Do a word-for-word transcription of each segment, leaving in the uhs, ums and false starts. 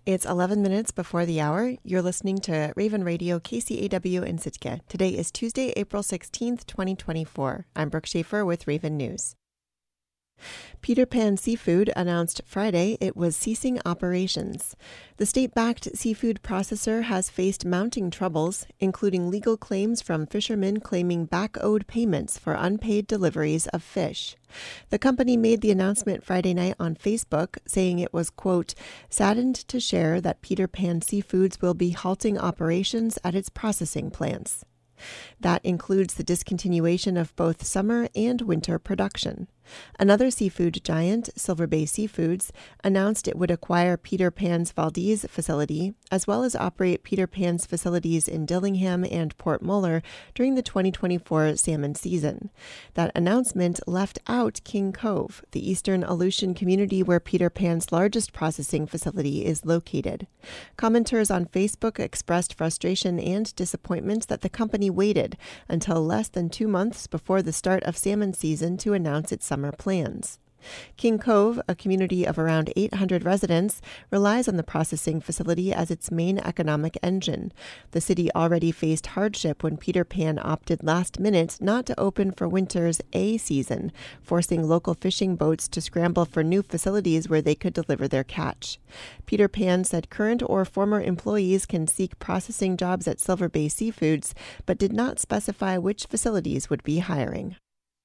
It's eleven minutes before the hour. You're listening to Raven Radio K C A W in Sitka. Today is Tuesday, April sixteenth, twenty twenty-four. I'm Brooke Schaefer with Raven News. Peter Pan Seafood announced Friday it was ceasing operations. The state-backed seafood processor has faced mounting troubles, including legal claims from fishermen claiming back-owed payments for unpaid deliveries of fish. The company made the announcement Friday night on Facebook, saying it was, quote, saddened to share that Peter Pan Seafoods will be halting operations at its processing plants. That includes the discontinuation of both summer and winter production. Another seafood giant, Silver Bay Seafoods, announced it would acquire Peter Pan's Valdez facility, as well as operate Peter Pan's facilities in Dillingham and Port Muller during the twenty twenty-four salmon season. That announcement left out King Cove, the eastern Aleutian community where Peter Pan's largest processing facility is located. Commenters on Facebook expressed frustration and disappointment that the company waited until less than two months before the start of salmon season to announce its summer plans. King Cove, a community of around eight hundred residents, relies on the processing facility as its main economic engine. The city already faced hardship when Peter Pan opted last minute not to open for winter's A season, forcing local fishing boats to scramble for new facilities where they could deliver their catch. Peter Pan said current or former employees can seek processing jobs at Silver Bay Seafoods, but did not specify which facilities would be hiring.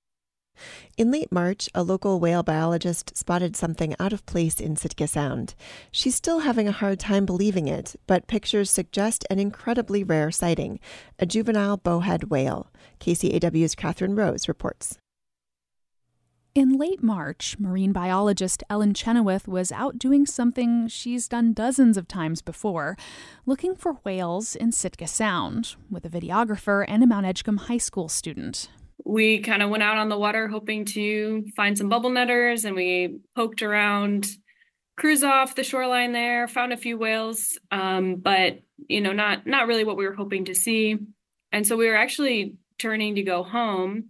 In late March, a local whale biologist spotted something out of place in Sitka Sound. She's still having a hard time believing it, but pictures suggest an incredibly rare sighting, a juvenile bowhead whale. K C A W's Catherine Rose reports. In late March, marine biologist Ellen Chenoweth was out doing something she's done dozens of times before, looking for whales in Sitka Sound, with a videographer and a Mount Edgecombe High School student. We kind of went out on the water hoping to find some bubble netters, and we poked around, cruised off the shoreline there, found a few whales, um, but, you know, not not really what we were hoping to see. And so we were actually turning to go home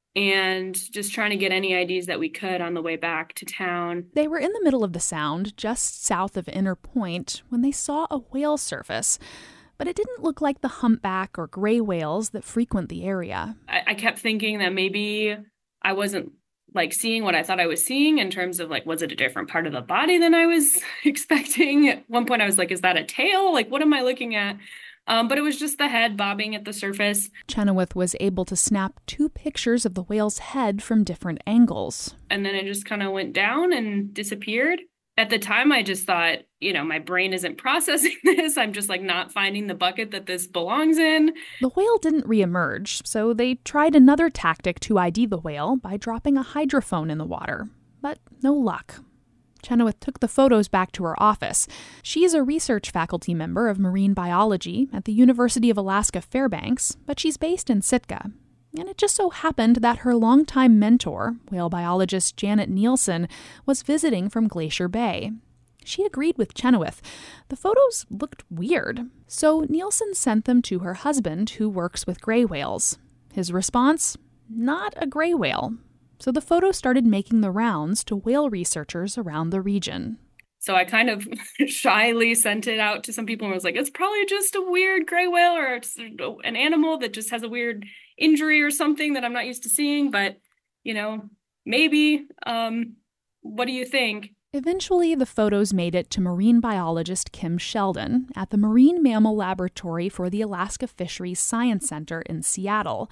and just trying to get any I Ds that we could on the way back to town. They were in the middle of the sound, just south of Inner Point, when they saw a whale surface. But it didn't look like the humpback or gray whales that frequent the area. I, I kept thinking that maybe I wasn't like seeing what I thought I was seeing in terms of like, was it a different part of the body than I was expecting? At one point I was like, is that a tail? Like, what am I looking at? Um, but it was just the head bobbing at the surface. Chenoweth was able to snap two pictures of the whale's head from different angles. And then it just kind of went down and disappeared. At the time, I just thought, you know, my brain isn't processing this. I'm just like not finding the bucket that this belongs in. The whale didn't reemerge, so they tried another tactic to I D the whale by dropping a hydrophone in the water. But no luck. Chenoweth took the photos back to her office. She's a research faculty member of marine biology at the University of Alaska Fairbanks, but she's based in Sitka. And it just so happened that her longtime mentor, whale biologist Janet Nielsen, was visiting from Glacier Bay. She agreed with Chenoweth. The photos looked weird, so Nielsen sent them to her husband, who works with gray whales. His response? Not a gray whale. So the photos started making the rounds to whale researchers around the region. So I kind of shyly sent it out to some people and was like, it's probably just a weird gray whale or it's an animal that just has a weird injury or something that I'm not used to seeing. But, you know, maybe. Um, what do you think? Eventually, the photos made it to marine biologist Kim Sheldon at the Marine Mammal Laboratory for the Alaska Fisheries Science Center in Seattle.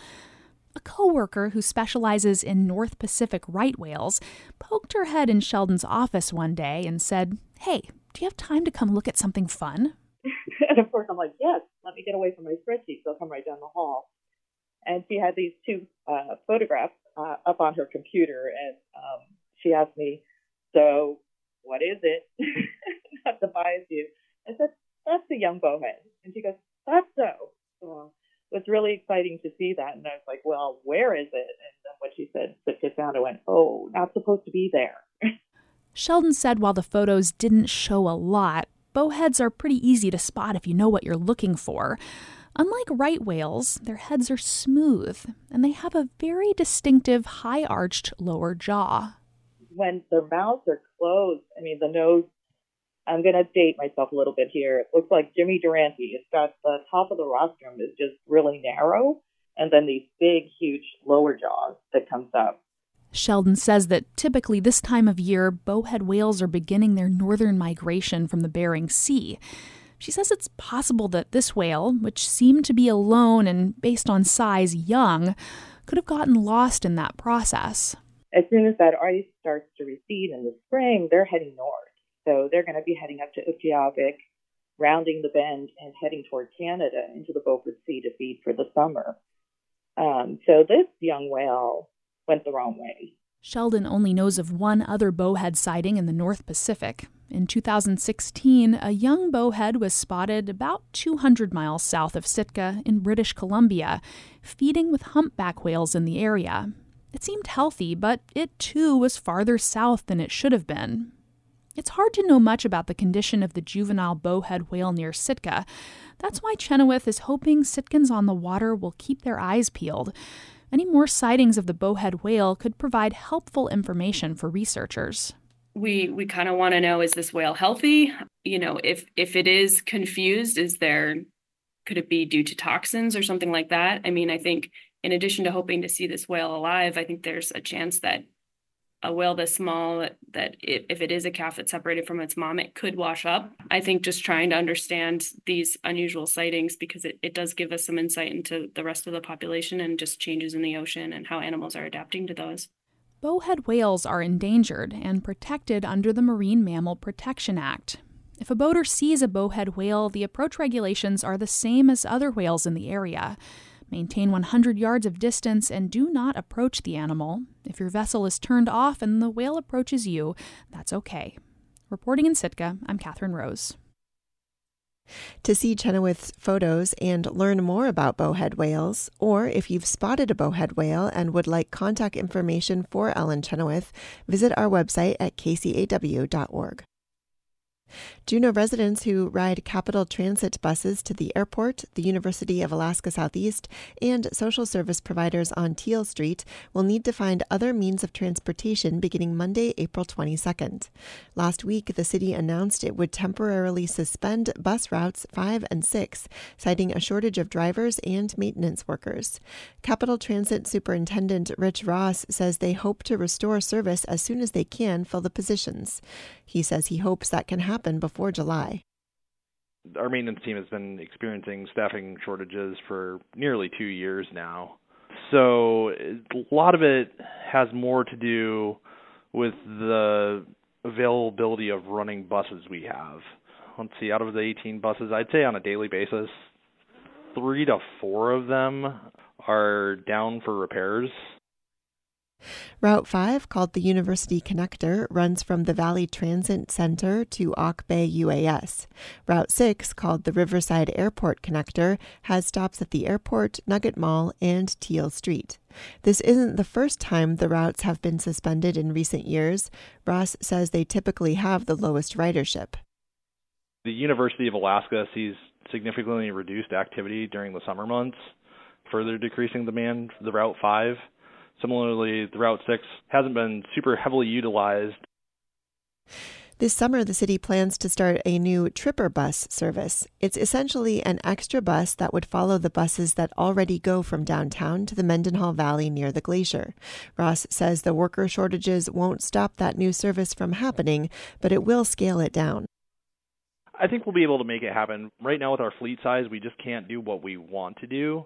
A coworker who specializes in North Pacific right whales poked her head in Sheldon's office one day and said, "Hey, do you have time to come look at something fun?" And of course, I'm like, yes, let me get away from my spreadsheet. So I'll come right down the hall. And she had these two uh, photographs uh, up on her computer. And um, she asked me, so what is it? Not to bias you. I said, that's a young bowhead. And she goes, that's so. So it was really exciting to see that. And I was like, well, where is it? And then when she said, Sitka Sound, I went, oh, not supposed to be there. Sheldon said while the photos didn't show a lot, bowheads are pretty easy to spot if you know what you're looking for. Unlike right whales, their heads are smooth, and they have a very distinctive high-arched lower jaw. When their mouths are closed, I mean, the nose I'm going to date myself a little bit here. It looks like Jimmy Durante. It's got the top of the rostrum is just really narrow, and then these big, huge lower jaws that comes up. Sheldon says that typically this time of year, bowhead whales are beginning their northern migration from the Bering Sea. She says it's possible that this whale, which seemed to be alone and based on size young, could have gotten lost in that process. As soon as that ice starts to recede in the spring, they're heading north. So they're going to be heading up to Utqiagvik, rounding the bend, and heading toward Canada into the Beaufort Sea to feed for the summer. Um, so this young whale went the wrong way. Sheldon only knows of one other bowhead sighting in the North Pacific. In two thousand sixteen, a young bowhead was spotted about two hundred miles south of Sitka in British Columbia, feeding with humpback whales in the area. It seemed healthy, but it too was farther south than it should have been. It's hard to know much about the condition of the juvenile bowhead whale near Sitka. That's why Chenoweth is hoping Sitkans on the water will keep their eyes peeled. Any more sightings of the bowhead whale could provide helpful information for researchers. We we kind of want to know, is this whale healthy? You know, if if it is confused, is there, could it be due to toxins or something like that? I mean, I think in addition to hoping to see this whale alive, I think there's a chance that a whale this small, that, that it, if it is a calf that's separated from its mom, it could wash up. I think just trying to understand these unusual sightings, because it, it does give us some insight into the rest of the population and just changes in the ocean and how animals are adapting to those. Bowhead whales are endangered and protected under the Marine Mammal Protection Act. If a boater sees a bowhead whale, the approach regulations are the same as other whales in the area. Maintain one hundred yards of distance and do not approach the animal. If your vessel is turned off and the whale approaches you, that's okay. Reporting in Sitka, I'm Catherine Rose. To see Chenoweth's photos and learn more about bowhead whales, or if you've spotted a bowhead whale and would like contact information for Ellen Chenoweth, visit our website at k c a w dot org. Juneau residents who ride Capital Transit buses to the airport, the University of Alaska Southeast, and social service providers on Teal Street will need to find other means of transportation beginning Monday, April twenty-second. Last week, the city announced it would temporarily suspend bus routes five and six, citing a shortage of drivers and maintenance workers. Capital Transit Superintendent Rich Ross says they hope to restore service as soon as they can fill the positions. He says he hopes that can happen before July. Our maintenance team has been experiencing staffing shortages for nearly two years now. So a lot of it has more to do with the availability of running buses we have. Let's see, out of the eighteen buses, I'd say on a daily basis, three to four of them are down for repairs. Route five, called the University Connector, runs from the Valley Transit Center to Auk Bay U A S. Route six, called the Riverside Airport Connector, has stops at the airport, Nugget Mall, and Teal Street. This isn't the first time the routes have been suspended in recent years. Ross says they typically have the lowest ridership. The University of Alaska sees significantly reduced activity during the summer months, further decreasing demand for the Route five. Similarly, the Route six hasn't been super heavily utilized. This summer, the city plans to start a new Tripper bus service. It's essentially an extra bus that would follow the buses that already go from downtown to the Mendenhall Valley near the glacier. Ross says the worker shortages won't stop that new service from happening, but it will scale it down. I think we'll be able to make it happen. Right now with our fleet size, we just can't do what we want to do.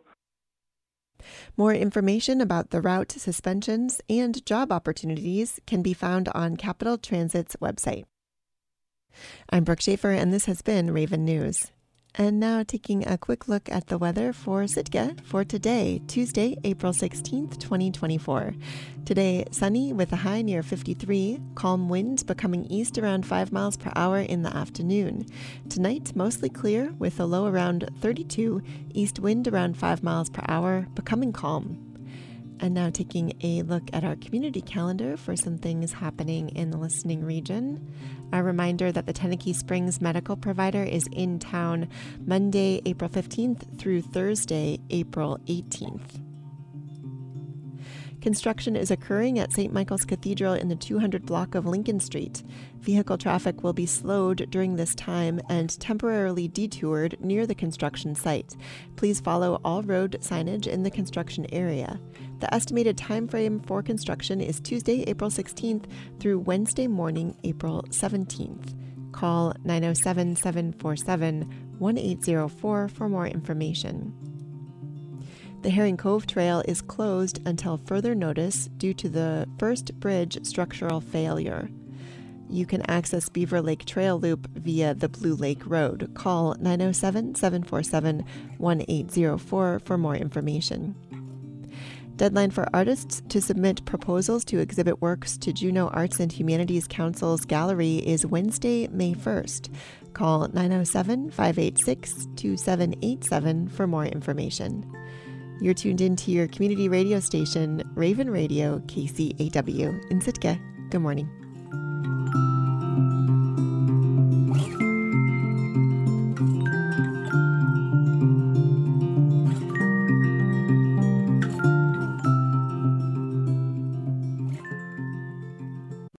More information about the route suspensions and job opportunities can be found on Capital Transit's website. I'm Brooke Schaefer, and this has been Raven News. And now taking a quick look at the weather for Sitka for today, Tuesday, April sixteenth, twenty twenty-four. Today, sunny with a high near fifty-three, calm winds becoming east around five miles per hour in the afternoon. Tonight, mostly clear with a low around thirty-two, east wind around five miles per hour, becoming calm. And now taking a look at our community calendar for some things happening in the listening region. A reminder that the Tenakee Springs Medical Provider is in town Monday, April fifteenth through Thursday, April eighteenth. Construction is occurring at Saint Michael's Cathedral in the two hundred block of Lincoln Street. Vehicle traffic will be slowed during this time and temporarily detoured near the construction site. Please follow all road signage in the construction area. The estimated time frame for construction is Tuesday, April sixteenth through Wednesday morning, April seventeenth. Call nine oh seven, seven four seven, one eight zero four for more information. The Herring Cove Trail is closed until further notice due to the first bridge structural failure. You can access Beaver Lake Trail Loop via the Blue Lake Road. Call nine oh seven, seven four seven, one eight zero four for more information. Deadline for artists to submit proposals to exhibit works to Juneau Arts and Humanities Council's gallery is Wednesday, May first. Call nine oh seven, five eight six, two seven eight seven for more information. You're tuned into your community radio station, Raven Radio, K C A W in Sitka. Good morning.